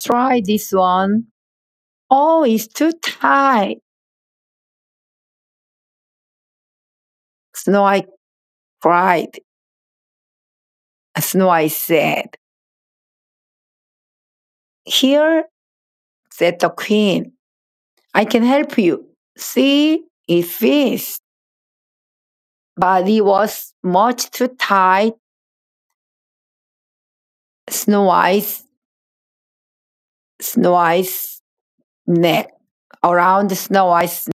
try this one. Oh, it's too tight. Snow White cried. Snow White said, "Here," said the queen. "I can help you. See, it fits." But it was much too tight. Snow White's, Snow White's neck, around Snow White's